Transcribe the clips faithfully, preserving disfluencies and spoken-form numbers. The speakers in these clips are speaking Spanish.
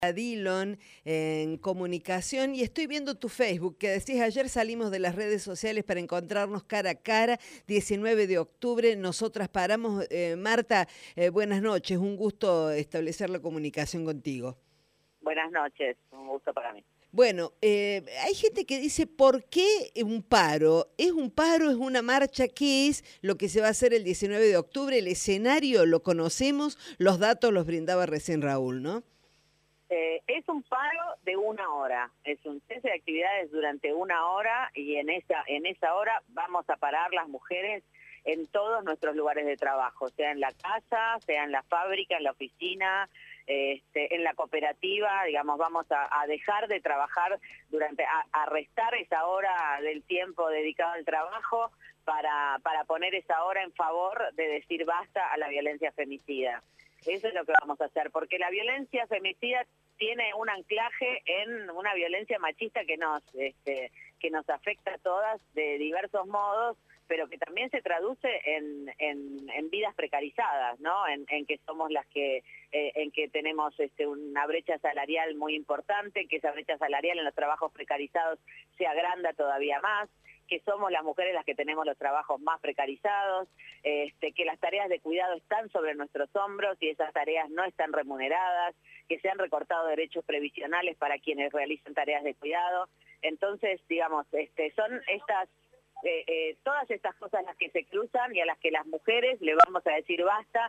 a Dillon en comunicación y estoy viendo tu Facebook que decís ayer salimos de las redes sociales para encontrarnos cara a cara, diecinueve de octubre, nosotras paramos. Eh, Marta, eh, buenas noches, un gusto establecer la comunicación contigo. Buenas noches, un gusto para mí. Bueno, eh, hay gente que dice, ¿por qué un paro? ¿Es un paro? ¿Es una marcha? ¿Qué es lo que se va a hacer el diecinueve de octubre? El escenario lo conocemos, los datos los brindaba recién Raúl, ¿no? Eh, es un paro de una hora, es un cese de actividades durante una hora y en esa, en esa hora vamos a parar las mujeres en todos nuestros lugares de trabajo, sea en la casa, sea en la fábrica, en la oficina, este, en la cooperativa, digamos, vamos a, a dejar de trabajar durante, a, a restar esa hora del tiempo dedicado al trabajo para, para poner esa hora en favor de decir basta a la violencia femicida. Eso es lo que vamos a hacer, porque la violencia femicida tiene un anclaje en una violencia machista que nos, este, que nos afecta a todas de diversos modos, pero que también se traduce en, en, en vidas precarizadas, ¿no? En, en que somos las que, eh, en que tenemos este, una brecha salarial muy importante, que esa brecha salarial en los trabajos precarizados se agranda todavía más, que somos las mujeres las que tenemos los trabajos más precarizados, este, que las tareas de cuidado están sobre nuestros hombros y esas tareas no están remuneradas, que se han recortado derechos previsionales para quienes realizan tareas de cuidado. Entonces, digamos, este, son estas, eh, eh, todas estas cosas las que se cruzan y a las que las mujeres le vamos a decir basta,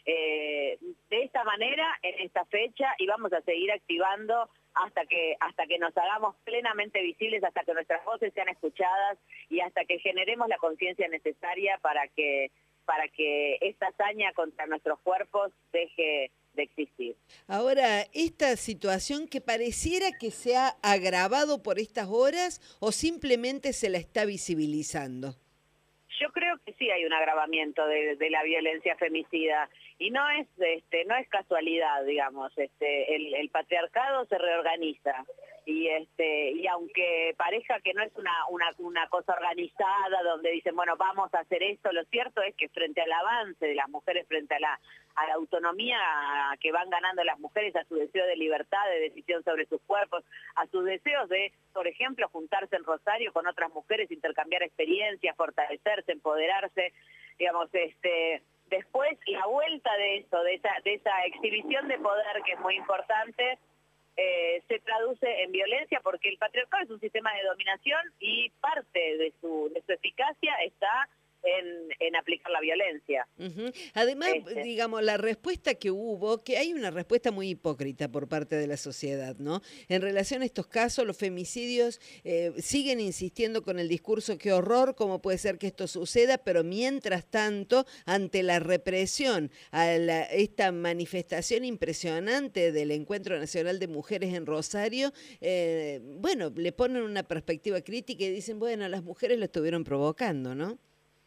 eh, de esta manera, en esta fecha, y vamos a seguir activando hasta que hasta que nos hagamos plenamente visibles, hasta que nuestras voces sean escuchadas y hasta que generemos la conciencia necesaria para que para que esta hazaña contra nuestros cuerpos deje de existir. Ahora, esta situación que pareciera que se ha agravado por estas horas o simplemente se la está visibilizando. Yo creo que sí hay un agravamiento de, de la violencia femicida y no es este no es casualidad, digamos, este el, el patriarcado se reorganiza y este y aunque parezca que no es una, una una cosa organizada donde dicen, bueno, vamos a hacer esto, lo cierto es que frente al avance de las mujeres, frente a la a la autonomía que van ganando las mujeres, a su deseo de libertad, de decisión sobre sus cuerpos, a sus deseos de, por ejemplo, juntarse en Rosario con otras mujeres, intercambiar experiencias, fortalecerse, empoderarse, digamos, este, después la vuelta de eso, de esa, de esa exhibición de poder que es muy importante, eh, se traduce en violencia porque el patriarcado es un sistema de dominación y parte de su, de su eficacia está En, en aplicar la violencia. Uh-huh. Además, este. digamos, la respuesta que hubo, que hay una respuesta muy hipócrita por parte de la sociedad, ¿no? En relación a estos casos, los femicidios eh, siguen insistiendo con el discurso, qué horror, cómo puede ser que esto suceda, pero mientras tanto, ante la represión, a la, esta manifestación impresionante del Encuentro Nacional de Mujeres en Rosario, eh, bueno, le ponen una perspectiva crítica y dicen, bueno, las mujeres lo estuvieron provocando, ¿no?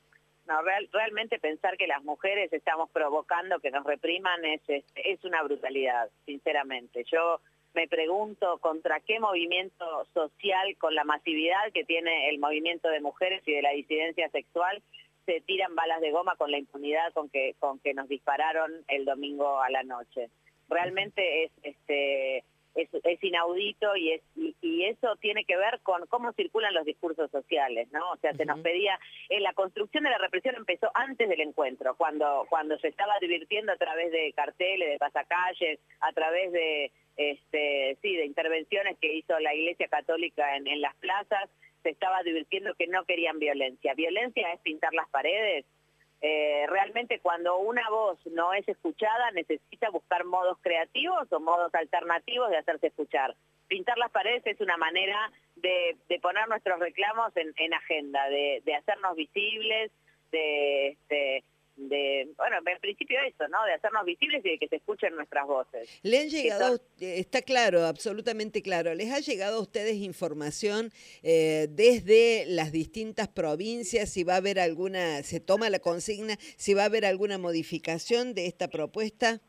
No, real, realmente pensar que las mujeres estamos provocando que nos repriman es, es, es una brutalidad, sinceramente. Yo me pregunto contra qué movimiento social, con la masividad que tiene el movimiento de mujeres y de la disidencia sexual, se tiran balas de goma con la impunidad con que, con que nos dispararon el domingo a la noche. Realmente es... este Es, es inaudito y, es, y, y eso tiene que ver con cómo circulan los discursos sociales, ¿no? O sea, se nos pedía, eh, la construcción de la represión empezó antes del encuentro, cuando, cuando se estaba advirtiendo a través de carteles, de pasacalles, a través de, este, sí, de intervenciones que hizo la Iglesia Católica en, en las plazas, se estaba advirtiendo que no querían violencia. ¿Violencia es pintar las paredes? Eh, realmente cuando una voz no es escuchada necesita buscar modos creativos o modos alternativos de hacerse escuchar. Pintar las paredes es una manera de, de poner nuestros reclamos en, en agenda, de, de hacernos visibles, de, este, de, bueno, en principio eso, ¿no? De hacernos visibles y de que se escuchen nuestras voces. Le han llegado, son... está claro, absolutamente claro, ¿les ha llegado a ustedes información eh, desde las distintas provincias, si va a haber alguna, se toma la consigna, si va a haber alguna modificación de esta propuesta?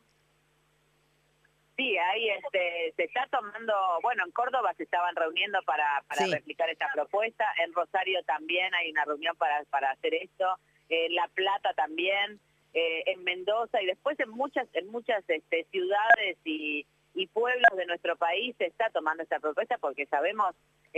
Sí, ahí este, se está tomando, bueno, en Córdoba se estaban reuniendo para, para sí. replicar esta propuesta, en Rosario también hay una reunión para, para hacer esto, en La Plata también, eh, en Mendoza y después en muchas en muchas este, ciudades y, y pueblos de nuestro país se está tomando esta propuesta porque sabemos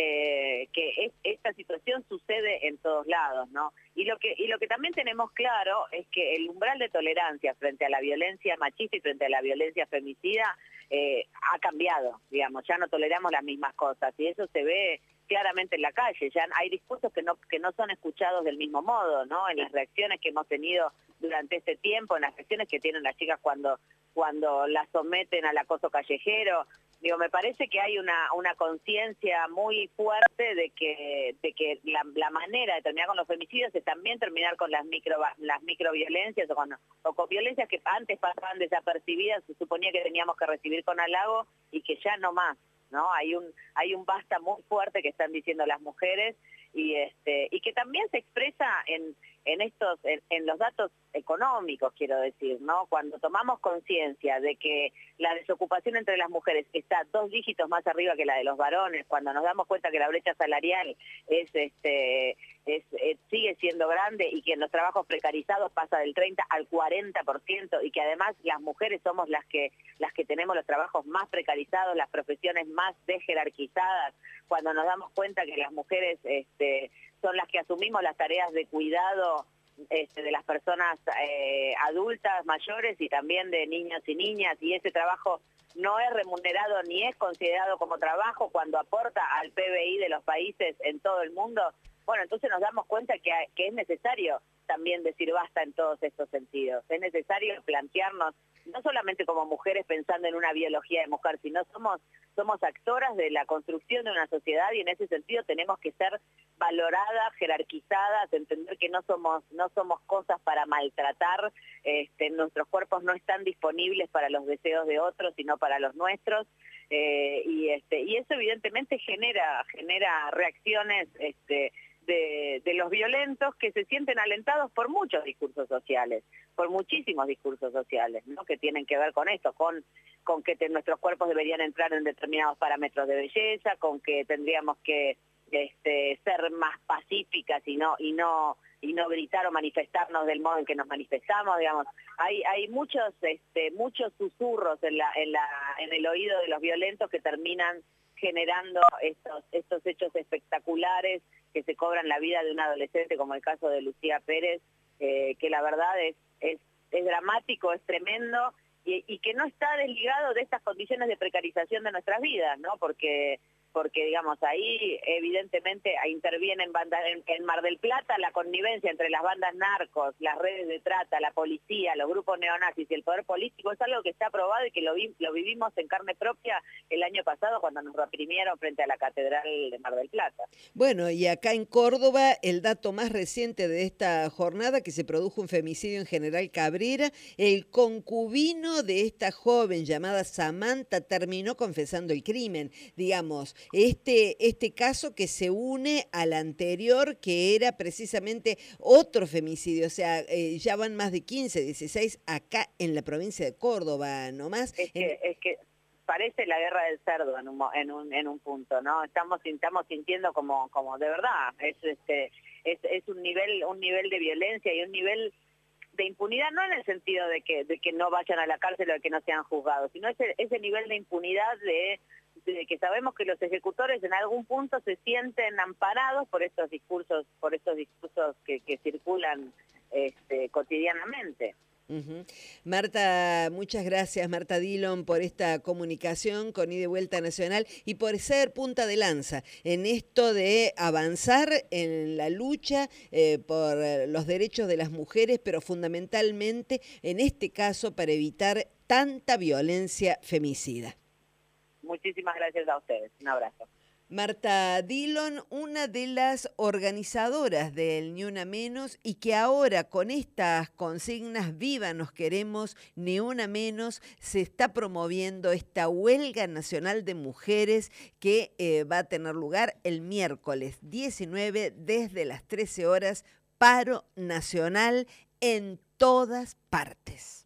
eh, que es, esta situación sucede en todos lados, ¿no? Y lo que y lo que también tenemos claro es que el umbral de tolerancia frente a la violencia machista y frente a la violencia femicida eh, ha cambiado, digamos, ya no toleramos las mismas cosas y eso se ve claramente en la calle, ya hay discursos que no que no son escuchados del mismo modo, ¿no? En las reacciones que hemos tenido durante este tiempo, en las reacciones que tienen las chicas cuando cuando las someten al acoso callejero. Digo, me parece que hay una una conciencia muy fuerte de que de que la, la manera de terminar con los femicidios es también terminar con las micro las microviolencias o con, o con violencias que antes pasaban desapercibidas, se suponía que teníamos que recibir con halago y que ya no más, ¿no? Hay un hay un basta muy fuerte que están diciendo las mujeres y este y que también se expresa en en estos en, en los datos económicos, quiero decir, ¿no? Cuando tomamos conciencia de que la desocupación entre las mujeres está dos dígitos más arriba que la de los varones, cuando nos damos cuenta que la brecha salarial es este es, es sigue siendo grande y que en los trabajos precarizados pasa del treinta al cuarenta por ciento y que además las mujeres somos las que las que tenemos los trabajos más precarizados, las profesiones más desjerarquizadas, cuando nos damos cuenta que las mujeres este son las que asumimos las tareas de cuidado este, de las personas eh, adultas, mayores y también de niños y niñas, y ese trabajo no es remunerado ni es considerado como trabajo cuando aporta al P B I de los países en todo el mundo. Bueno, entonces nos damos cuenta que, que es necesario también decir basta en todos estos sentidos. Es necesario plantearnos, no solamente como mujeres pensando en una biología de mujer, sino somos somos actoras de la construcción de una sociedad y en ese sentido tenemos que ser valoradas, jerarquizadas, entender que no somos no somos cosas para maltratar, este, nuestros cuerpos no están disponibles para los deseos de otros, sino para los nuestros, eh, y este y eso evidentemente genera genera reacciones este De, de los violentos que se sienten alentados por muchos discursos sociales, por muchísimos discursos sociales, ¿no? Que tienen que ver con esto, con, con que te, nuestros cuerpos deberían entrar en determinados parámetros de belleza, con que tendríamos que este, ser más pacíficas y no y no y no gritar o manifestarnos del modo en que nos manifestamos, digamos. Hay hay muchos este, muchos susurros en la en la en el oído de los violentos que terminan generando estos estos hechos espectaculares que se cobran la vida de un adolescente, como el caso de Lucía Pérez, eh, que la verdad es, es, es dramático, es tremendo, y, y que no está desligado de estas condiciones de precarización de nuestras vidas, ¿no? Porque porque digamos ahí evidentemente interviene en, banda, en, en Mar del Plata la connivencia entre las bandas narcos, las redes de trata, la policía, los grupos neonazis y el poder político es algo que está aprobado y que lo, vi, lo vivimos en carne propia el año pasado cuando nos reprimieron frente a la Catedral de Mar del Plata. Bueno, y acá en Córdoba el dato más reciente de esta jornada, que se produjo un femicidio en General Cabrera, el concubino de esta joven llamada Samantha terminó confesando el crimen, digamos. Este, este caso que se une al anterior, que era precisamente otro femicidio, o sea, eh, ya van más de quince, dieciséis acá en la provincia de Córdoba, nomás. Es que, en... es que parece la guerra del cerdo en un, en un, en un punto, ¿no? Estamos, estamos sintiendo como, como de verdad, es, este, es, es un nivel, un nivel de violencia y un nivel de impunidad, no en el sentido de que, de que no vayan a la cárcel o de que no sean juzgados, sino ese, ese nivel de impunidad de, de que sabemos que los ejecutores en algún punto se sienten amparados por estos discursos, por estos discursos que, que circulan este, cotidianamente. Uh-huh. Marta, muchas gracias, Marta Dillon, por esta comunicación con Ida y Vuelta Nacional y por ser punta de lanza en esto de avanzar en la lucha eh, por los derechos de las mujeres, pero fundamentalmente en este caso para evitar tanta violencia femicida. Muchísimas gracias a ustedes. Un abrazo. Marta Dillon, una de las organizadoras del Ni Una Menos y que ahora con estas consignas Viva Nos Queremos, Ni Una Menos, se está promoviendo esta huelga nacional de mujeres que eh, va a tener lugar el miércoles diecinueve desde las trece horas, paro nacional en todas partes.